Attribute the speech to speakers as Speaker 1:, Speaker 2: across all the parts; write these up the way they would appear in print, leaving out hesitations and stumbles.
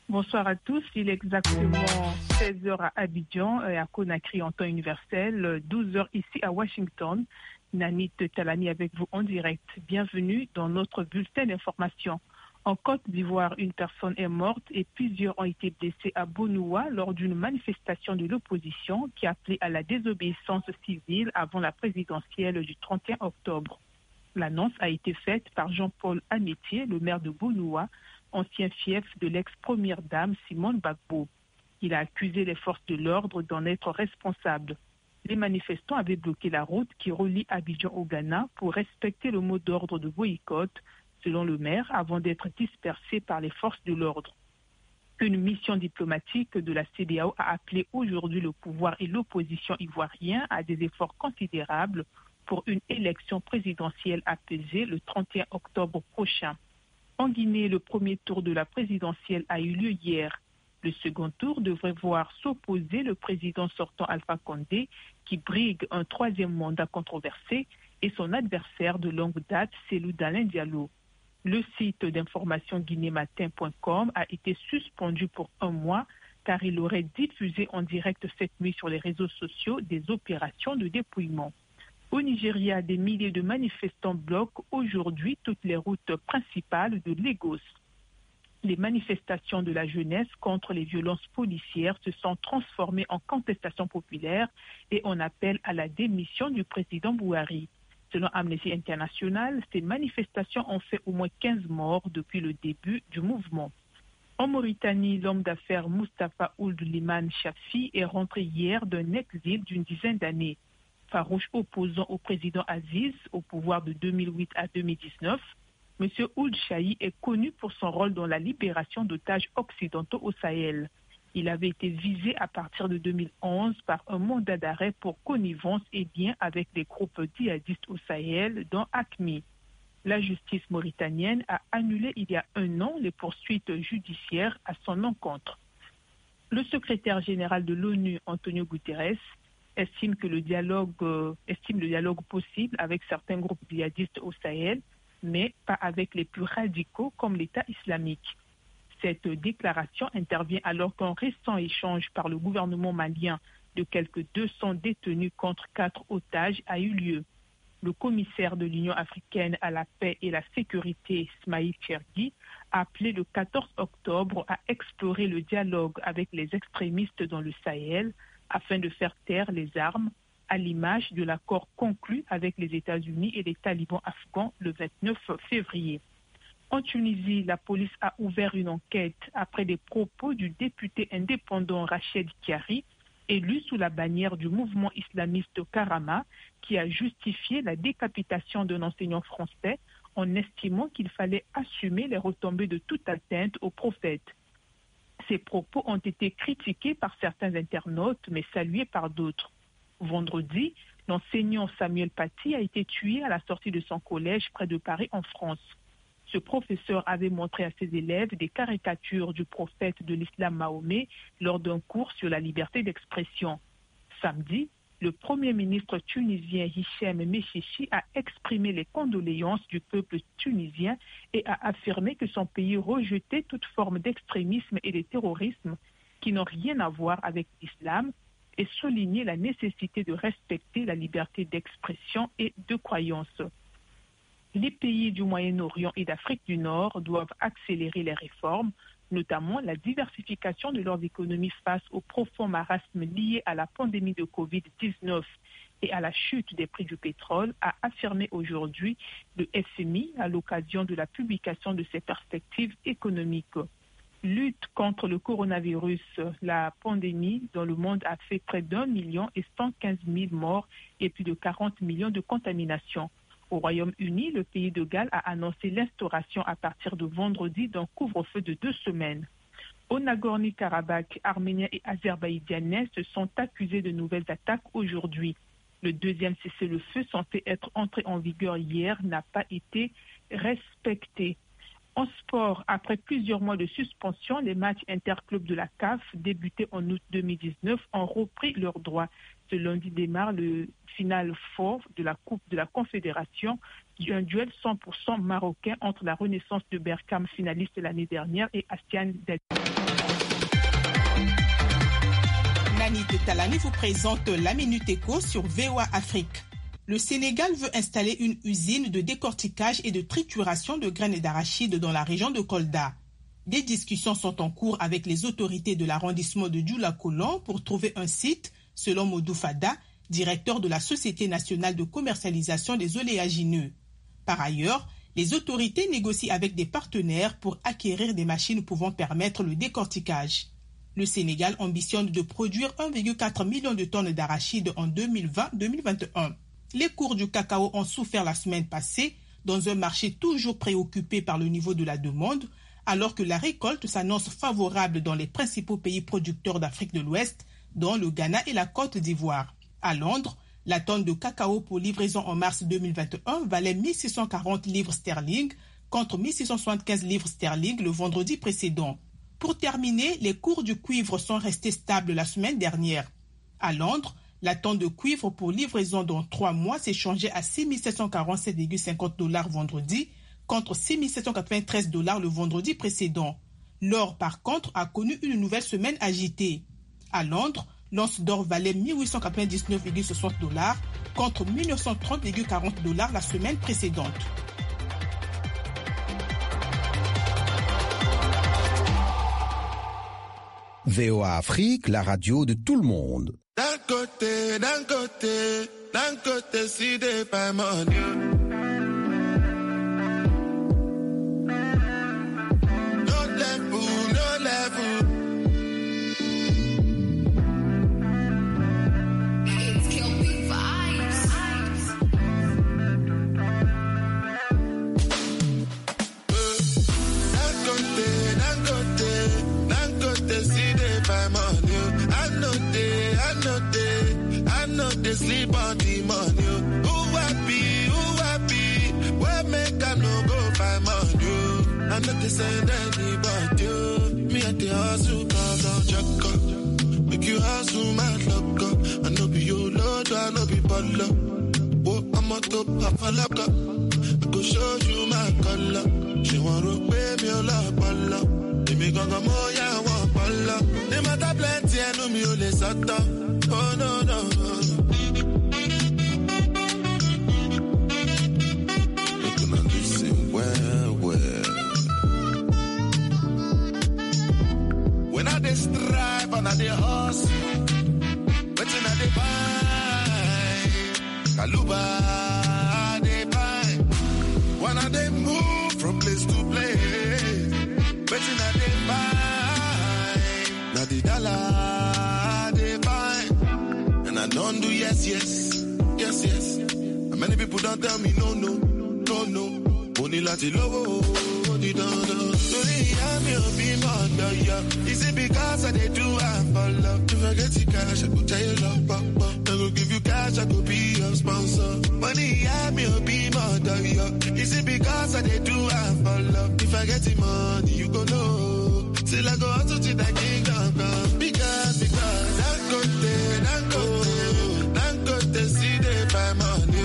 Speaker 1: Bonsoir à tous. Il est exactement 16 heures à Abidjan et à Conakry en temps universel, 12 heures ici à Washington. Nanit Talani avec vous en direct. Bienvenue dans notre bulletin d'information. En Côte d'Ivoire, une personne est morte et plusieurs ont été blessés à Bonoua lors d'une manifestation de l'opposition qui appelait à la désobéissance civile avant la présidentielle du 31 octobre. L'annonce a été faite par Jean-Paul Amitié, le maire de Bonoua, ancien fief de l'ex-première dame Simone Gbagbo. Il a accusé les forces de l'ordre d'en être responsables. Les manifestants avaient bloqué la route qui relie Abidjan au Ghana pour respecter le mot d'ordre de boycott, selon le maire, avant d'être dispersés par les forces de l'ordre. Une mission diplomatique de la CEDEAO a appelé aujourd'hui le pouvoir et l'opposition ivoiriens à des efforts considérables pour une élection présidentielle apaisée le 31 octobre prochain. En Guinée, le premier tour de la présidentielle a eu lieu hier. Le second tour devrait voir s'opposer le président sortant Alpha Condé, qui brigue un troisième mandat controversé, et son adversaire de longue date, Cellou Dalein Diallo. Le site d'information guinématin.com a été suspendu pour 1 mois car il aurait diffusé en direct cette nuit sur les réseaux sociaux des opérations de dépouillement. Au Nigeria, des milliers de manifestants bloquent aujourd'hui toutes les routes principales de Lagos. Les manifestations de la jeunesse contre les violences policières se sont transformées en contestation populaire et on appelle à la démission du président Buhari. Selon Amnesty International, ces manifestations ont fait au moins 15 morts depuis le début du mouvement. En Mauritanie, l'homme d'affaires Mustapha Ould Liman Chafi est rentré hier d'un exil d'une dizaine d'années. Farouche opposant au président Aziz au pouvoir de 2008 à 2019, M. Ould Chahi est connu pour son rôle dans la libération d'otages occidentaux au Sahel. Il avait été visé à partir de 2011 par un mandat d'arrêt pour connivence et bien avec des groupes djihadistes au Sahel, dont AQMI. La justice mauritanienne a annulé il y a 1 an les poursuites judiciaires à son encontre. Le secrétaire général de l'ONU, Antonio Guterres, estime le dialogue possible avec certains groupes djihadistes au Sahel, mais pas avec les plus radicaux comme l'État islamique. Cette déclaration intervient alors qu'un récent échange par le gouvernement malien de quelques 200 détenus contre 4 otages a eu lieu. Le commissaire de l'Union africaine à la paix et la sécurité, Ismail Chergui, a appelé le 14 octobre à explorer le dialogue avec les extrémistes dans le Sahel afin de faire taire les armes, à l'image de l'accord conclu avec les États-Unis et les talibans afghans le 29 février. En Tunisie, la police a ouvert une enquête après des propos du député indépendant Rached Chiari, élu sous la bannière du mouvement islamiste Karama, qui a justifié la décapitation d'un enseignant français en estimant qu'il fallait assumer les retombées de toute atteinte au prophète. Ces propos ont été critiqués par certains internautes, mais salués par d'autres. Vendredi, l'enseignant Samuel Paty a été tué à la sortie de son collège près de Paris en France. Ce professeur avait montré à ses élèves des caricatures du prophète de l'islam Mahomet lors d'un cours sur la liberté d'expression. Samedi, le Premier ministre tunisien Hichem Mechichi a exprimé les condoléances du peuple tunisien et a affirmé que son pays rejetait toute forme d'extrémisme et de terrorisme qui n'ont rien à voir avec l'islam et souligné la nécessité de respecter la liberté d'expression et de croyance. Les pays du Moyen-Orient et d'Afrique du Nord doivent accélérer les réformes, notamment la diversification de leurs économies face au profond marasme lié à la pandémie de Covid-19 et à la chute des prix du pétrole, a affirmé aujourd'hui le FMI à l'occasion de la publication de ses perspectives économiques. Lutte contre le coronavirus, la pandémie dans le monde a fait près d'1 115 000 morts et plus de 40 millions de contaminations. Au Royaume-Uni, le pays de Galles a annoncé l'instauration à partir de vendredi d'un couvre-feu de 2 semaines. Au Nagorno-Karabakh, Arméniens et Azerbaïdjanais se sont accusés de nouvelles attaques aujourd'hui. Le deuxième cessez-le-feu censé être entré en vigueur hier n'a pas été respecté. En sport, après plusieurs mois de suspension, les matchs interclubs de la CAF débutés en août 2019 ont repris leurs droits. Ce lundi démarre le final fort de la Coupe de la Confédération, un duel 100% marocain entre la Renaissance de Berkane, finaliste l'année dernière, et Astian Del.
Speaker 2: Nanit Talani vous présente la Minute Éco sur VOA Afrique. Le Sénégal veut installer une usine de décortiquage et de trituration de graines d'arachide dans la région de Kolda. Des discussions sont en cours avec les autorités de l'arrondissement de Dioula-Kolon pour trouver un site, selon Modou Fada, directeur de la Société nationale de commercialisation des oléagineux. Par ailleurs, les autorités négocient avec des partenaires pour acquérir des machines pouvant permettre le décortiquage. Le Sénégal ambitionne de produire 1,4 million de tonnes d'arachides en 2020-2021. Les cours du cacao ont souffert la semaine passée dans un marché toujours préoccupé par le niveau de la demande, alors que la récolte s'annonce favorable dans les principaux pays producteurs d'Afrique de l'Ouest, dont le Ghana et la Côte d'Ivoire. À Londres, la tonne de cacao pour livraison en mars 2021 valait 1640 livres sterling contre 1675 livres sterling le vendredi précédent. Pour terminer, les cours du cuivre sont restés stables la semaine dernière. À Londres, la tonne de cuivre pour livraison dans 3 mois s'échangeait à 6747,50 $ vendredi contre 6793 $ le vendredi précédent. L'or, par contre, a connu une nouvelle semaine agitée. À Londres, l'once d'or valait 1899,60 $ contre 1930,40 $ la semaine précédente.
Speaker 3: VOA Afrique, la radio de tout le monde.
Speaker 4: D'un côté, si des pas mon Dieu. Sleep on the money. Who happy? Where make I no go find money? I'm not the same anybody. Me at the hustle, don't check up. Make you hustle, my luck. I know be your lord, I know be baller. Oh, I'm on top of a lock. I go show you my color. She want to pay me a lot, baller. If me gonna more, yeah, I want baller. They matter plenty, I know me only sata. Oh, no. Strive and I dey hustle, waiting I dey find. Kaluba I dey find. When I dey move from place to place, waiting I dey find. Now the dollar I dey find, and I don't do yes. And many people don't tell me no. Only lati lowo. Is it because I they do I'm for love? If I get you cash, I could tell you love, papa. I go give you cash, I could be your sponsor. Money, I'm your be mother, Is it because I they do I'm for love? If I get the money, you go know. Till I go out to the kingdom come. Because don't go to see they buy money.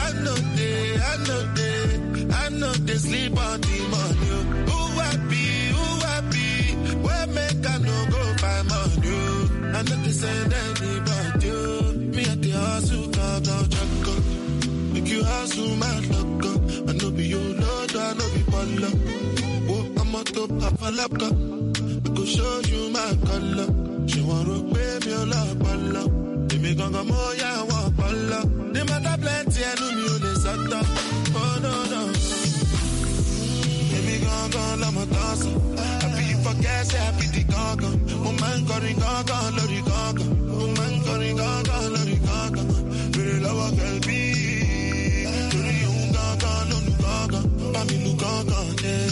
Speaker 4: I know they sleep on the money. Who happy? Where make I no go buy money? I know they send anybody. Me at the hustle, don't check up. Make you hustle, my luck. I know be your lord, I know be baller. Oh, I'm on top of a laptop. I go show you my color. She want to pay me a lot, baller. They me gonna more, yeah, I want baller. They matter plenty, I know me only sata. Oh, no. Gone, I'm a dancer. Happy you forget, say happy the gaga. Woman going gaga, lorry gaga. Woman going gaga, lorry gaga. Very low, girl, be. Very young gaga, no gaga. Mami, no gaga, yeah.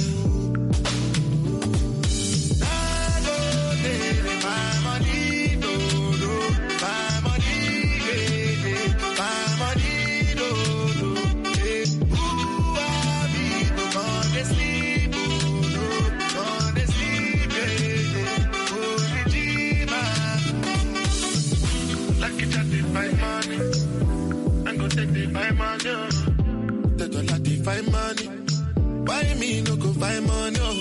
Speaker 4: me no go find money.